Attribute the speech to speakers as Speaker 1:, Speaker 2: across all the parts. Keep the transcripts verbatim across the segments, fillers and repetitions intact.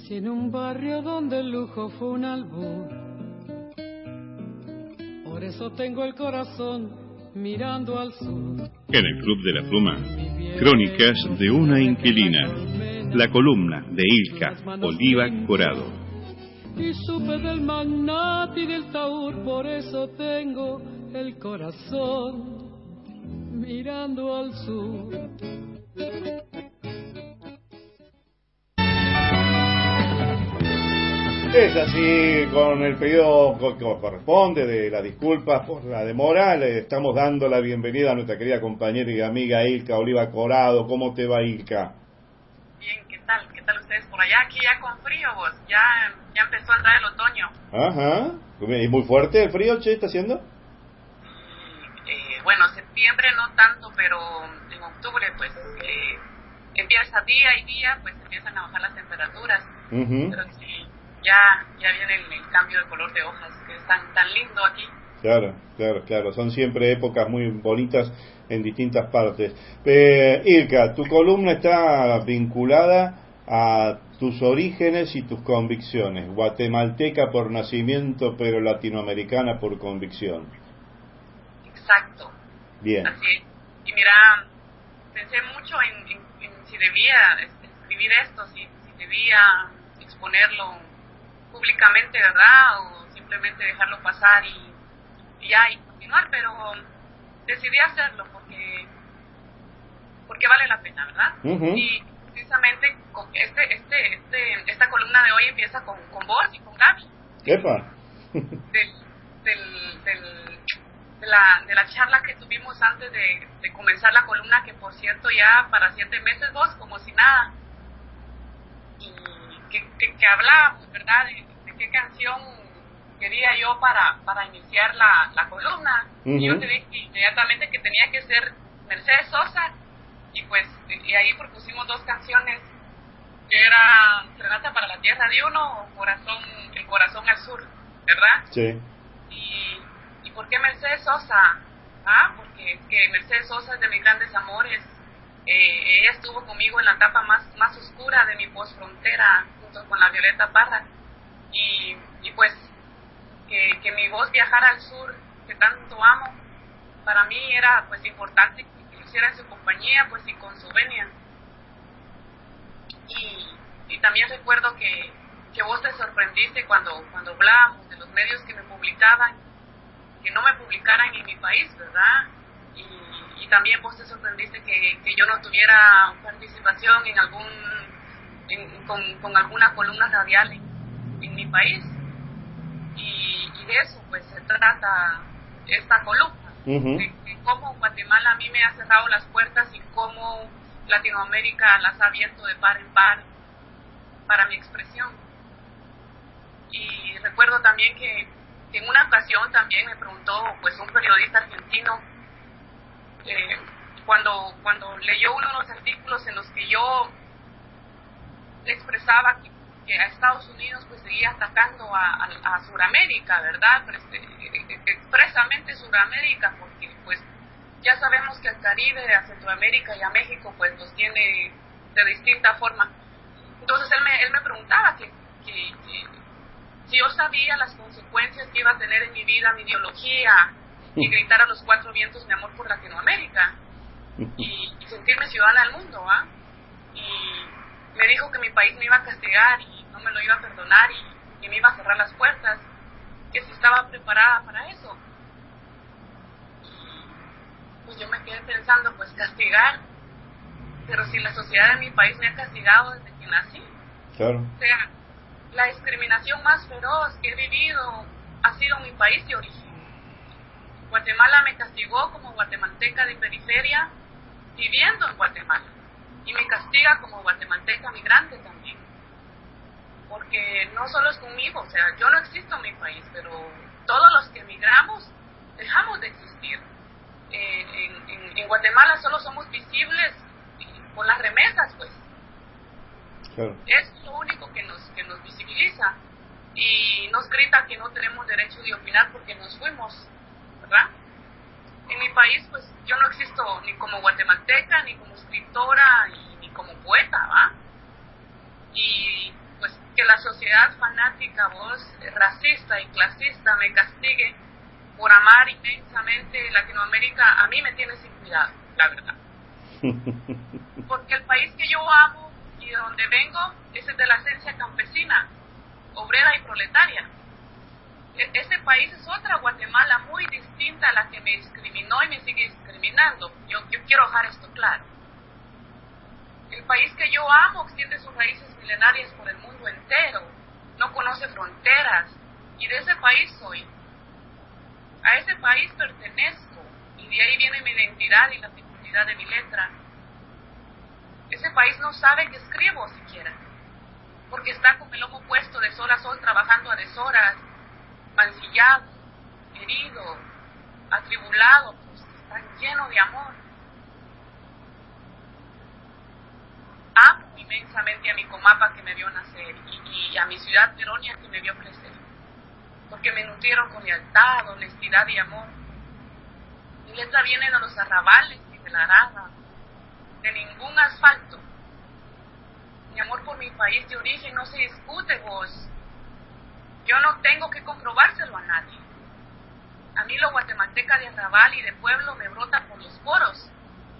Speaker 1: Crecí en un barrio donde el lujo fue un albur. Por eso tengo el corazón mirando al sur.
Speaker 2: En el Club de la Pluma, crónicas de una inquilina. La columna de Ilka Oliva Corado.
Speaker 1: Y supe del magnate y del taur, por eso tengo el corazón mirando al sur.
Speaker 3: Es así, con el pedido que corresponde de las disculpas por la demora, le estamos dando la bienvenida a nuestra querida compañera y amiga Ilka Oliva Corado. ¿Cómo te va, Ilka?
Speaker 4: Bien, ¿qué tal? ¿Qué tal ustedes por allá? Aquí ya con frío, vos. Ya, ya empezó a entrar el otoño.
Speaker 3: Ajá. ¿Y muy fuerte el frío, che, está haciendo?
Speaker 4: Eh, bueno, septiembre no tanto, pero en octubre, pues, eh, empieza día y día, pues empiezan a bajar las temperaturas. Uh-huh. Pero sí, ya ya viene el, el cambio de color de hojas, que es tan, tan lindo aquí.
Speaker 3: Claro, claro, claro. Son siempre épocas muy bonitas en distintas partes. Eh, Ilka, tu columna está vinculada a tus orígenes y tus convicciones. Guatemalteca por nacimiento, pero latinoamericana por convicción.
Speaker 4: Exacto.
Speaker 3: Bien.
Speaker 4: Así. Y mira, pensé mucho en, en, en si debía escribir esto, si, si debía exponerlo públicamente, ¿verdad? O simplemente dejarlo pasar y, y ya, y continuar, pero decidí hacerlo porque porque vale la pena, ¿verdad? Uh-huh. Y precisamente con este, este, este, esta columna de hoy empieza con, con vos y con Gaby.
Speaker 3: ¡Epa!
Speaker 4: Del, del, del, de, la, de la charla que tuvimos antes de, de comenzar la columna, que por cierto ya para siete meses vos, como si nada. Y que, que, que hablábamos, ¿verdad? De, de qué canción quería yo para, para iniciar la, la columna. Uh-huh. Y yo te dije inmediatamente que tenía que ser Mercedes Sosa, y pues y ahí propusimos dos canciones, que era Serenata para la Tierra de Uno o Corazón, El Corazón al Sur, ¿verdad?
Speaker 3: Sí.
Speaker 4: Y, ¿y por qué Mercedes Sosa? Ah, porque es que Mercedes Sosa es de mis grandes amores. Eh, ella estuvo conmigo en la etapa más, más oscura de mi postfrontera, junto con la Violeta Parra, y, y pues que, que mi voz viajara al sur, que tanto amo, para mí era pues importante que lo hiciera en su compañía, pues y con su venia. Y, y también recuerdo que, que vos te sorprendiste cuando, cuando hablábamos de los medios que me publicaban, que no me publicaran en mi país, ¿verdad? Y, y también vos te sorprendiste que, que yo no tuviera participación en algún en, con, con alguna columna radial en, en mi país. Y, y de eso pues se trata esta columna, uh-huh. de, de cómo Guatemala a mí me ha cerrado las puertas y cómo Latinoamérica las ha abierto de par en par para mi expresión. Y recuerdo también que, que en una ocasión también me preguntó pues un periodista argentino, eh, cuando cuando leyó uno de los artículos en los que yo expresaba que, que a Estados Unidos pues seguía atacando a, a, a Sudamérica, ¿verdad? Pues, eh, expresamente Sudamérica, porque pues ya sabemos que al Caribe, a Centroamérica y a México pues los tiene de distinta forma. Entonces él me, él me preguntaba que, que, que si yo sabía las consecuencias que iba a tener en mi vida, mi ideología, y gritar a los cuatro vientos mi amor por Latinoamérica, y, y sentirme ciudadana del mundo, ¿ah? Y me dijo que mi país me iba a castigar y no me lo iba a perdonar y, y me iba a cerrar las puertas, que si estaba preparada para eso. Y pues yo me quedé pensando, pues castigar, pero si la sociedad de mi país me ha castigado desde que nací.
Speaker 3: Claro.
Speaker 4: O sea, la discriminación más feroz que he vivido ha sido en mi país de origen. Guatemala me castigó como guatemalteca de periferia viviendo en Guatemala, y me castiga como guatemalteca migrante también, porque no solo es conmigo, o sea, yo no existo en mi país, pero todos los que emigramos dejamos de existir. Eh, en, en, en Guatemala solo somos visibles por las remesas, pues. Claro. Es lo único que nos, que nos visibiliza y nos grita que no tenemos derecho de opinar porque nos fuimos, ¿verdad? En mi país, pues, yo no existo ni como guatemalteca, ni como escritora, ni, ni como poeta, ¿va? Y, pues, que la sociedad fanática, vos, racista y clasista, me castigue por amar inmensamente Latinoamérica, a mí me tiene sin cuidado, la verdad. Porque el país que yo amo y de donde vengo es el de la esencia campesina, obrera y proletaria. E- ese país es otra Guatemala muy distinta a la que me discriminó y me sigue discriminando. Yo, yo quiero dejar esto claro. El país que yo amo extiende sus raíces milenarias por el mundo entero, no conoce fronteras, y de ese país soy. A ese país pertenezco, y de ahí viene mi identidad y la fecundidad de mi letra. Ese país no sabe que escribo siquiera, porque está con el lomo puesto de sol a sol trabajando a deshoras, mancillado, herido, atribulado, pues está lleno de amor. Amo inmensamente a mi comapa que me vio nacer y, y a mi ciudad peronia que me vio crecer, porque me nutrieron con lealtad, honestidad y amor. Mi letra viene de los arrabales y de la arada, de ningún asfalto. Mi amor por mi país de origen no se discute, vos. Yo no tengo que comprobárselo a nadie. A mí lo guatemalteca de arrabal y de pueblo me brota por los poros.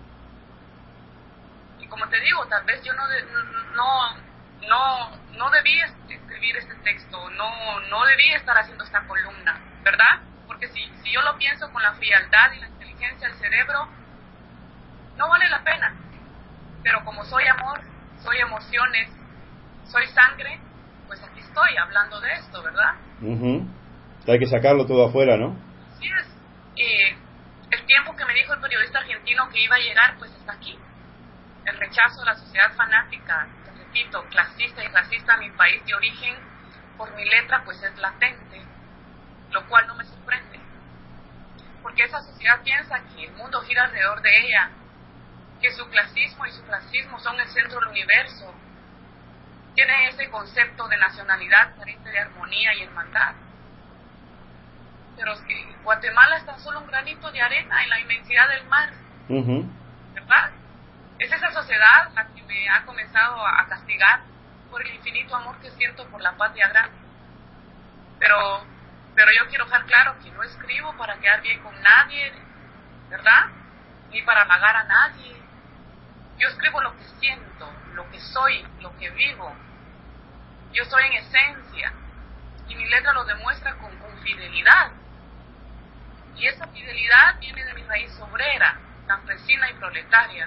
Speaker 4: Y como te digo, tal vez yo no de, no no no debí escribir este texto, no no debí estar haciendo esta columna, ¿verdad? Porque si si yo lo pienso con la frialdad y la inteligencia del cerebro, no vale la pena. Pero como soy amor, soy emociones, soy sangre, pues aquí estoy hablando de esto, ¿verdad?
Speaker 3: Uh-huh. Hay que sacarlo todo afuera, ¿no?
Speaker 4: Sí es. Y el tiempo que me dijo el periodista argentino que iba a llegar, pues está aquí. El rechazo de la sociedad fanática, te repito, clasista y racista a mi país de origen, por mi letra, pues es latente, lo cual no me sorprende. Porque esa sociedad piensa que el mundo gira alrededor de ella, que su clasismo y su racismo son el centro del universo. Tienen ese concepto de nacionalidad carente de armonía y hermandad. Pero es que Guatemala es tan solo un granito de arena en la inmensidad del mar, uh-huh. ¿verdad? Es esa sociedad la que me ha comenzado a castigar por el infinito amor que siento por la patria grande. Pero, pero yo quiero dejar claro que no escribo para quedar bien con nadie, ¿verdad? Ni para halagar a nadie. Yo escribo lo que siento, lo que soy, lo que vivo. Yo soy en esencia, y mi letra lo demuestra con, con fidelidad. Y esa fidelidad viene de mi raíz obrera, campesina y proletaria.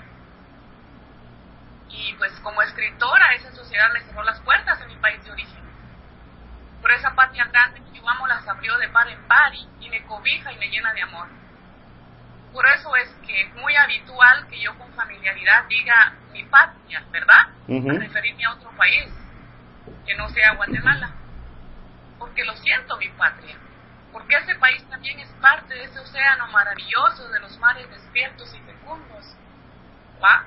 Speaker 4: Y pues como escritora, esa sociedad me cerró las puertas en mi país de origen. Pero esa patria grande que yo amo las abrió de par en par y, y me cobija y me llena de amor. Por eso es que es muy habitual que yo con familiaridad diga mi patria, ¿verdad? Uh-huh. Al referirme a otro país, que no sea Guatemala. Porque lo siento mi patria. Porque ese país también es parte de ese océano maravilloso de los mares despiertos y fecundos. ¿Va?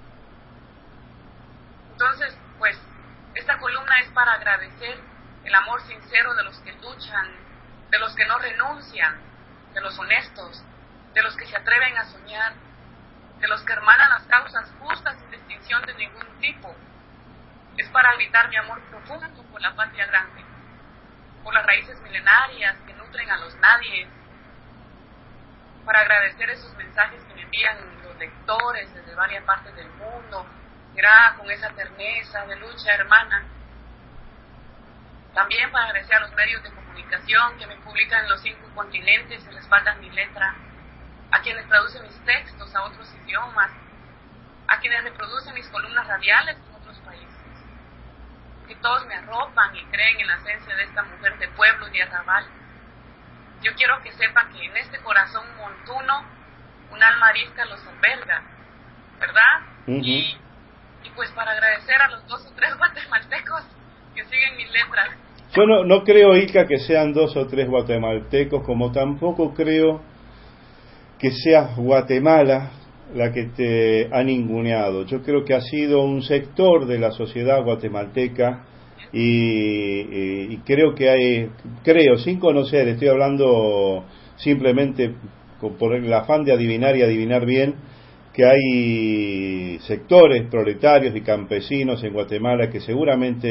Speaker 4: Entonces, pues, esta columna es para agradecer el amor sincero de los que luchan, de los que no renuncian, de los honestos, de los que se atreven a soñar, de los que hermanan las causas justas sin distinción de ningún tipo. Es para gritar mi amor profundo por la patria grande, por las raíces milenarias que nutren a los nadies, para agradecer esos mensajes que me envían los lectores desde varias partes del mundo, mirá, con esa terneza de lucha hermana. También para agradecer a los medios de comunicación que me publican en los cinco continentes y respaldan mi letra, a quienes traducen mis textos a otros idiomas, a quienes reproducen mis columnas radiales en otros países, que todos me arropan y creen en la esencia de esta mujer de pueblo y de arrabal. Yo quiero que sepan que en este corazón montuno un alma arisca los alberga, ¿verdad? Uh-huh. Y, y pues para agradecer a los dos o tres guatemaltecos que siguen mis letras.
Speaker 3: Yo no, no creo, Ilka, que sean dos o tres guatemaltecos, como tampoco creo que sea Guatemala la que te ha ninguneado. Yo creo que ha sido un sector de la sociedad guatemalteca y, y, y creo que hay, creo, sin conocer, estoy hablando simplemente por el afán de adivinar y adivinar bien, que hay sectores proletarios y campesinos en Guatemala que seguramente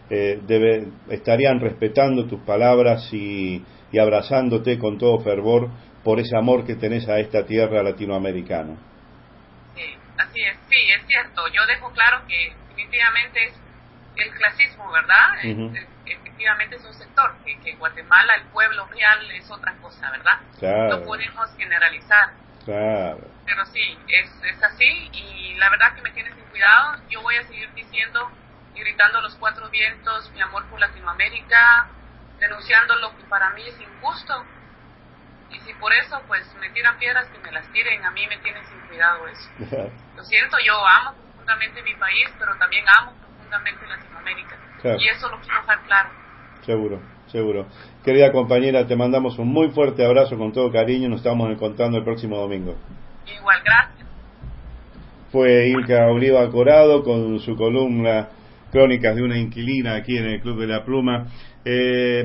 Speaker 3: eh, debe, estarían respetando tus palabras y, y abrazándote con todo fervor por ese amor que tenés a esta tierra latinoamericana.
Speaker 4: Sí, así es, sí, es cierto. Yo dejo claro que definitivamente es el clasismo, ¿verdad? Uh-huh. es, es, efectivamente es un sector, que, que Guatemala, el pueblo real, es otra cosa, ¿verdad?
Speaker 3: Claro.
Speaker 4: No podemos generalizar.
Speaker 3: Claro.
Speaker 4: Pero sí, es, es así, y la verdad que me tiene sin cuidado. Yo voy a seguir diciendo y gritando a los cuatro vientos mi amor por Latinoamérica, denunciando lo que para mí es injusto. Y si por eso pues me tiran piedras, que me las tiren. A mí me tienen sin cuidado eso. Lo siento, yo amo profundamente mi país, pero también amo profundamente Latinoamérica. Claro. Y eso lo quiero dejar claro.
Speaker 3: Seguro, seguro. Querida compañera, te mandamos un muy fuerte abrazo con todo cariño. Nos estamos encontrando el próximo domingo.
Speaker 4: Igual, gracias.
Speaker 3: Fue Ilka Oliva Corado con su columna Crónicas de una inquilina aquí en el Club de la Pluma. Eh,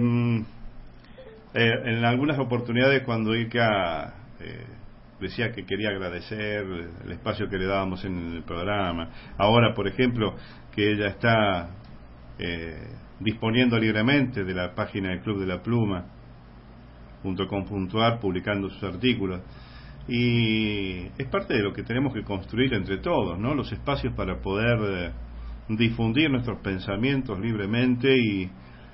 Speaker 3: eh, en algunas oportunidades cuando Ilka eh, decía que quería agradecer el espacio que le dábamos en el programa, ahora por ejemplo que ella está eh, disponiendo libremente de la página del Club de la Pluma punto com punto ar, publicando sus artículos, y es parte de lo que tenemos que construir entre todos, ¿no? Los espacios para poder eh, difundir nuestros pensamientos libremente y,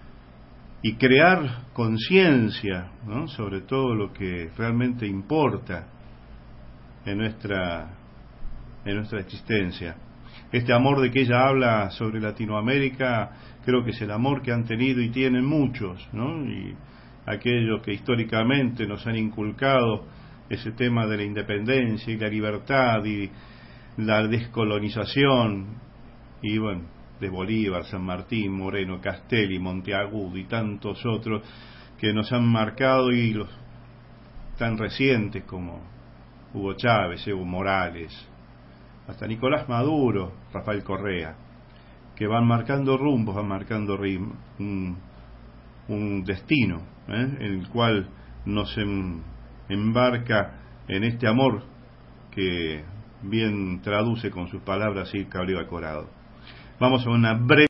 Speaker 3: y crear conciencia, ¿no? Sobre todo lo que realmente importa en nuestra en nuestra existencia. Este amor de que ella habla sobre Latinoamérica, creo que es el amor que han tenido y tienen muchos, ¿no? Y aquellos que históricamente nos han inculcado ese tema de la independencia y la libertad y la descolonización, y bueno, de Bolívar, San Martín, Moreno, Castelli, Monteagudo y tantos otros que nos han marcado, y los tan recientes como Hugo Chávez, Evo Morales, hasta Nicolás Maduro, Rafael Correa, que van marcando rumbos, van marcando rim, un, un destino, ¿eh? en el cual nos em, embarca en este amor que bien traduce con sus palabras Ilka Oliva Corado. Vamos a una breve